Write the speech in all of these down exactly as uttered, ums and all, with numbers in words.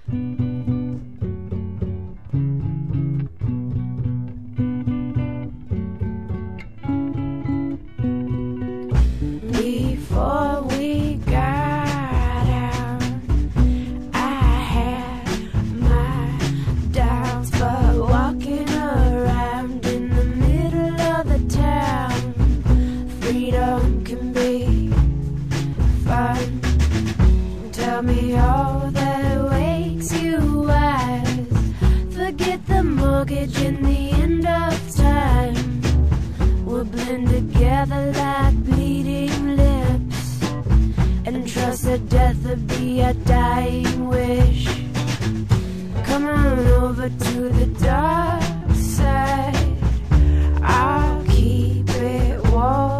Before we got out, I had my doubts, but walking around in the middle of the town, freedom can be fun. Tell me all that wakes you wise. Forget the mortgage and the end of time. We'll blend together like bleeding lips, and trust that death will be a dying wish. Come on over to the dark side. I'll keep it warm.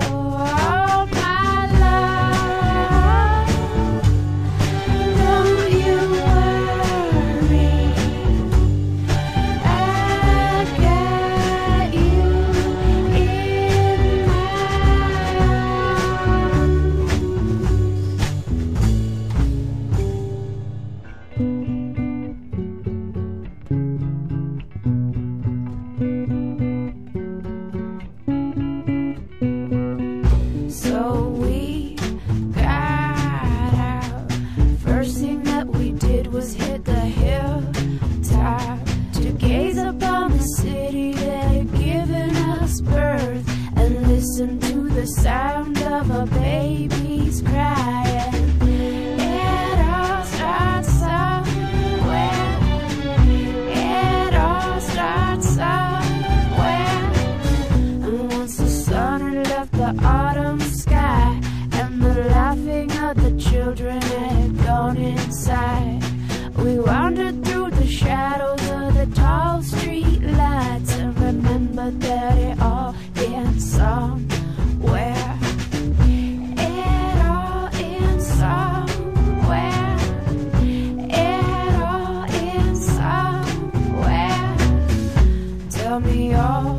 So we got out. First thing that we did was hit the hilltop to gaze upon the city that had given us birth, and listen to the sound of a baby's crying. It all starts somewhere. It all starts somewhere. And once the sun had left the autumn sky, and the laughing of the children had gone inside, we wandered through the shadows of the tall street lights, and remembered that it all ends somewhere. It all ends somewhere. It all ends somewhere. Tell me all